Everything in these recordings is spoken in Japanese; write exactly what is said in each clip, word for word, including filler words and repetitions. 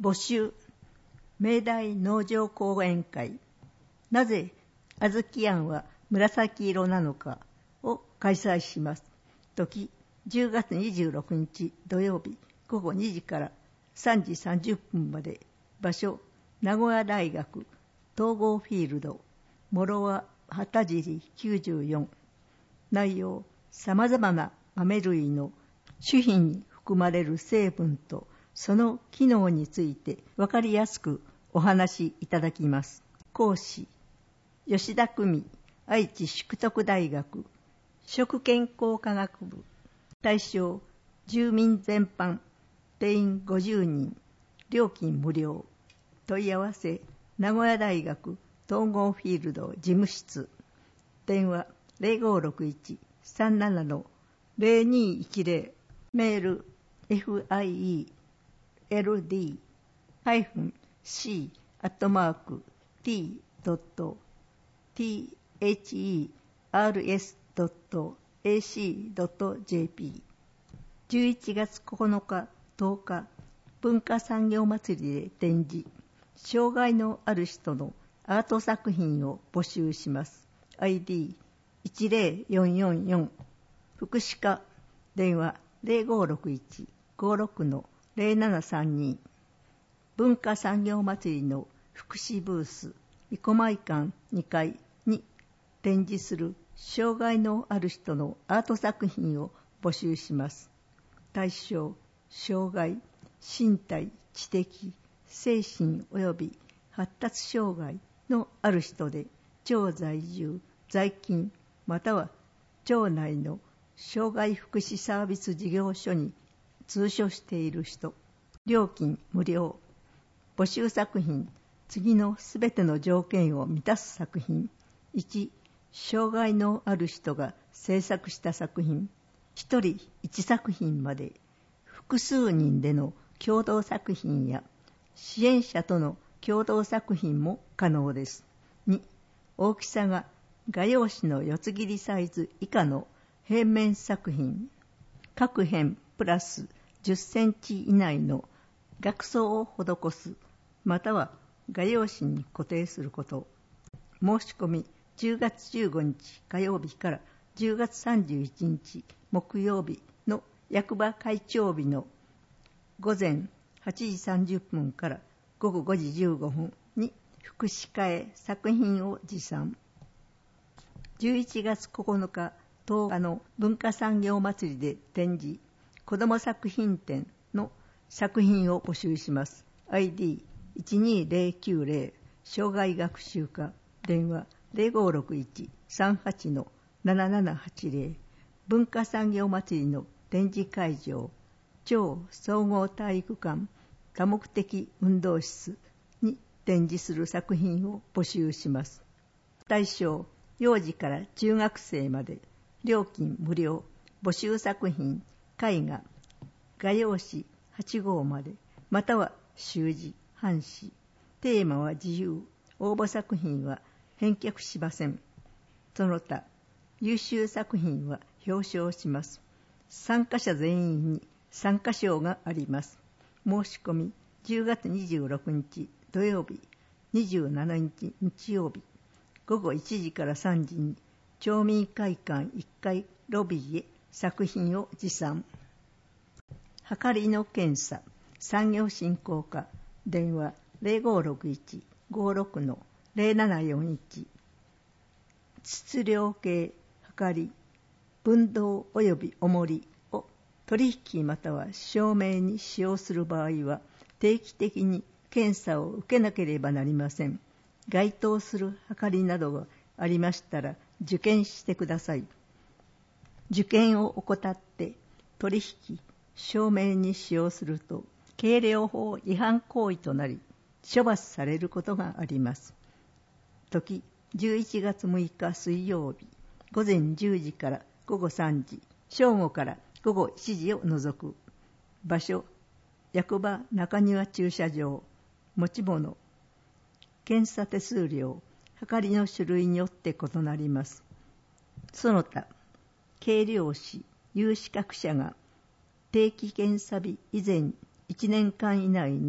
募集。明大農場講演会。なぜ小豆庵は紫色なのかを開催します。時、じゅうがつにじゅうろくにち土曜日ごごにじからさんじさんじゅっぷんまで。場所、名古屋大学統合フィールド。諸は旗尻きゅうじゅうよん。内容、さまざまな豆類の種品に含まれる成分とその機能について分かりやすくお話しいただきます。講師、吉田久美、愛知淑徳大学食健康科学部。対象、住民全般。定員ごじゅうにん。料金無料。問い合わせ、名古屋大学統合フィールド事務室。電話 ゼロごろくいち さんなな ゼロにいちゼロ。メール フィーエルディーシー アットマーク ティー ドット ティー エイチ イー アール エス ドット エーシー ドット ジェーピー。じゅういちがつここのかとおか、文化産業祭りで展示。障害のある人のアート作品を募集します。アイディーいちゼロよんよんよん。福祉課。電話 ゼロごろくいち ごろく ゼロななさんに。文化産業祭りの福祉ブース、生駒館にかいに展示する障害のある人のアート作品を募集します。対象、障害、身体、知的、精神及び発達障害のある人で、町在住、在勤、または町内の障害福祉サービス事業所に通所している人。料金無料。募集作品、次のすべての条件を満たす作品。いち、障害のある人が制作した作品。ひとりいちさくひんまで。複数人での共同作品や支援者との共同作品も可能です。に、大きさが画用紙の四つ切りサイズ以下の平面作品。各辺プラスじゅっセンチ以内の額装を施す、または画用紙に固定すること。申し込みじゅうがつじゅうごにち火曜日からじゅうがつさんじゅういちにち木曜日の役場会長日の午前はちじさんじゅっぷんからごごごじじゅうごふんに福祉課へ作品を持参。じゅういちがつここのかとおかの文化産業祭りで展示、子ども作品展の作品を募集します。アイディーいちにゼロきゅうゼロ。障害学習課。電話 ゼロごろくいち さんはち ななななはちゼロ。文化産業祭りの展示会場、町総合体育館多目的運動室に展示する作品を募集します。対象、幼児から中学生まで。料金無料。募集作品、絵画、画用紙はちごうまで、または習字、半紙。テーマは自由。応募作品は返却しません。その他、優秀作品は表彰します。参加者全員に参加賞があります。申し込みじゅうがつにじゅうろくにち土曜日、にじゅうしちにち日曜日、ごごいちじからさんじに町民会館いっかいロビーへ作品を持参。はかりの検査、産業振興課。電話 ゼロごろくいち ごろく ゼロななよんいち。質量計、はかり、分銅及び重りを取引または証明に使用する場合は、定期的に検査を受けなければなりません。該当するはかりなどがありましたら受検してください。受検を怠って取引、証明に使用すると計量法違反行為となり処罰されることがあります。時、じゅういちがつむいか水曜日、午前じゅうじからごごさんじ、正午からごごいちじを除く。場所、役場中庭駐車場。持ち物、検査手数料、はかりの種類によって異なります。その他、計量士、有資格者が定期検査日以前いちねんかん以内に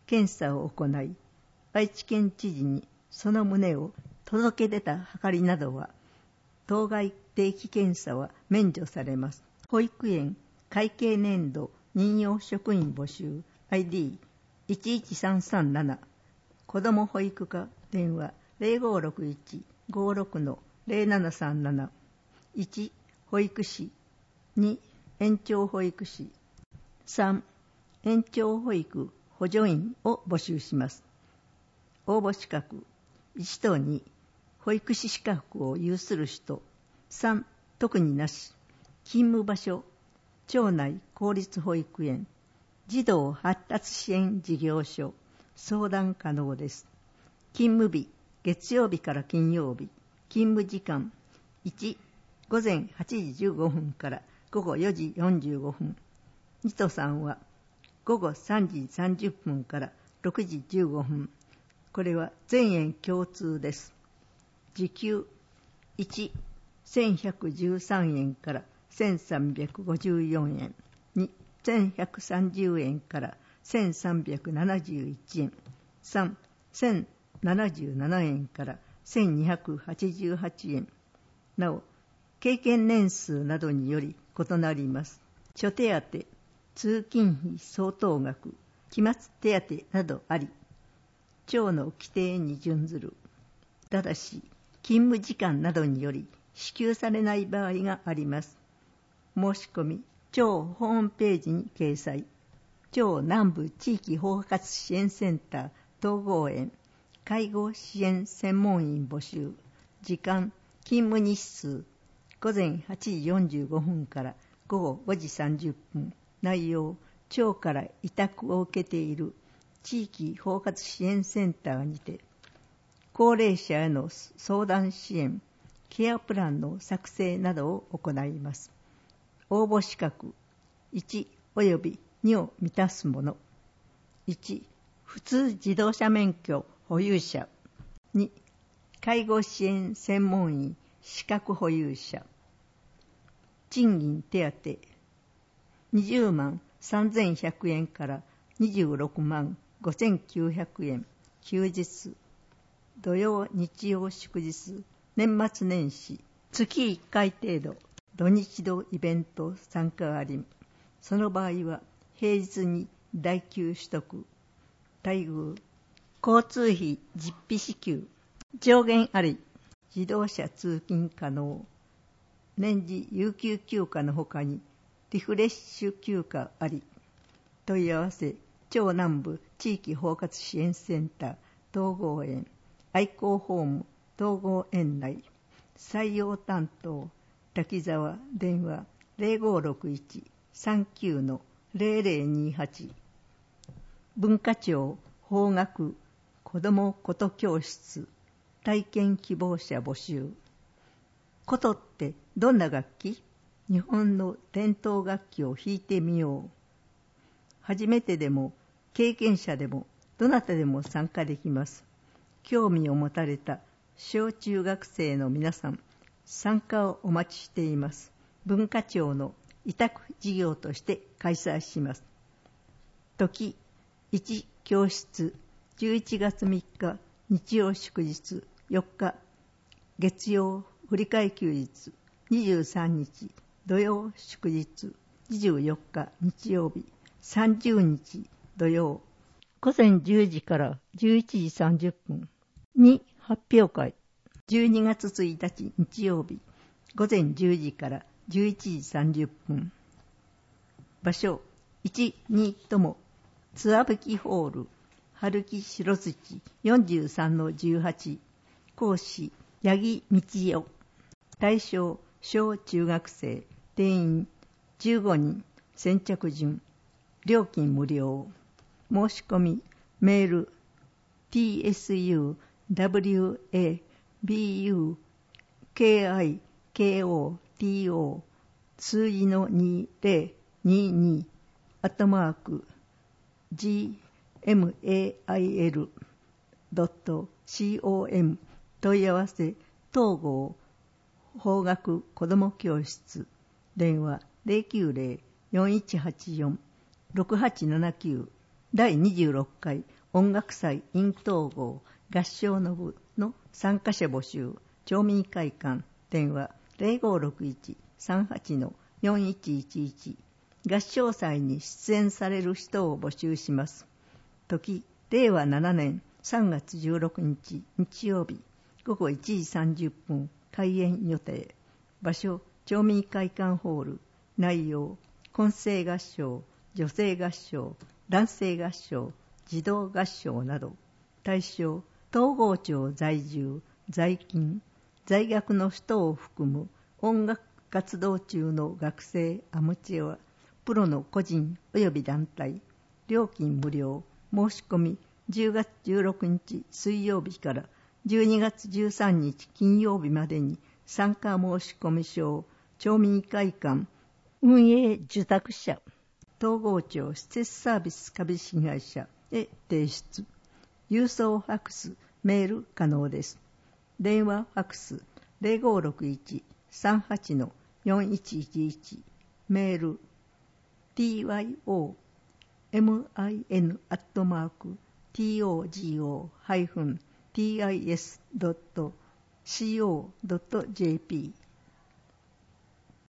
検査を行い、愛知県知事にその旨を届け出た計りなどは、当該定期検査は免除されます。保育園会計年度任用職員募集 アイディーいちいちさんさんなな 子ども保育課電話 ゼロごろくいち ごろく ゼロななさんなな いち保育士に園長保育士さん園長保育補助員を募集します。応募資格いちとに保育士資格を有する人さん特になし勤務場所町内公立保育園児童発達支援事業所相談可能です。勤務日月曜日から金曜日勤務時間いち午前はちじじゅうごふんから午後よじよんじゅうごふんにとさんは午後さんじさんじゅっぷんからろくじじゅうごふんこれは全園共通です。時給いちせんひゃくじゅうさんえんからせんさんびゃくごじゅうよんえんにせんひゃくさんじゅうえんからせんさんびゃくななじゅういちえんさんせんななじゅうななえんからせんにひゃくはちじゅうはちえんなお経験年数などにより異なります。諸手当通勤費相当額期末手当などあり町の規定に準ずる。ただし勤務時間などにより支給されない場合があります。申し込み町ホームページに掲載。町南部地域包括支援センター統合園介護支援専門員募集。時間勤務日数午前はちじよんじゅうごふんから午後ごじさんじゅっぷん。内容町から委託を受けている地域包括支援センターにて高齢者への相談支援ケアプランの作成などを行います。応募資格いちおよびにを満たす者いち普通自動車免許保有者に介護支援専門員資格保有者賃金手当にじゅうまんさんぜんひゃくえんからにじゅうろくまんごせんきゅうひゃくえん休日土曜日曜祝日年末年始月いっかい程度土日度イベント参加ありその場合は平日に代給取得待遇交通費実費支給上限あり自動車通勤可能年次有給休暇のほかにリフレッシュ休暇あり問い合わせ町南部地域包括支援センター統合園愛好ホーム統合園内採用担当滝沢電話 ゼロごろくいち さんきゅう ゼロゼロにはち文化庁法学子ども琴教室体験希望者募集。琴ってどんな楽器？日本の伝統楽器を弾いてみよう。初めてでも経験者でもどなたでも参加できます。興味を持たれた小中学生の皆さん、参加をお待ちしています。文化庁の委託事業として開催します。時いち教室じゅういちがつみっか日曜祝日よっか月曜振り替え休日にじゅうさんにち土曜祝日にじゅうよっか日曜日さんじゅうにち土曜午前じゅうじからじゅういちじさんじゅっぷんに発表会じゅうにがつついたち日曜日午前じゅうじからじゅういちじさんじゅっぷん場所いち、にともつわぶきホール春木白土 よんじゅうさんのじゅうはち 講師八木道代対象小中学生定員じゅうごにん先着順料金無料申し込みメール ティーエスユーダブリューエービーユーケーアイケーオーティーオー 数字のにせろににアットマーク ジーエムエーアイエルドットコム 問い合わせ東郷法学子ども教室電話 ゼロきゅうゼロ よんいちはちよん ろくはちななきゅう 第にじゅうろっかい音楽祭 in 統合合唱の部の参加者募集。町民会館。電話 ゼロごろくいち さんはち よんいちいちいち。合唱祭に出演される人を募集します。時、れいわななねんさんがつじゅうろくにち日曜日、ごごいちじさんじゅっぷん開演予定。場所、町民会館ホール。内容、混声合唱、女性合唱、男性合唱、児童合唱など。対象、東郷町在住、在勤、在学の人を含む音楽活動中の学生、アマチュア、プロの個人及び団体。料金無料。申し込みじゅうがつじゅうろくにち水曜日からじゅうにがつじゅうさんにち金曜日までに参加申込書を町民会館運営受託者東郷町施設サービス株式会社へ提出。郵送ファックス、メール可能です。電話ファックス ゼロごろくいち さんはち よんいちいちいち。メール ティーワイオーエムアイエヌ アットマーク ティーオージーオー ハイフン ティーアイエス ドット シーオー ドット ジェーピー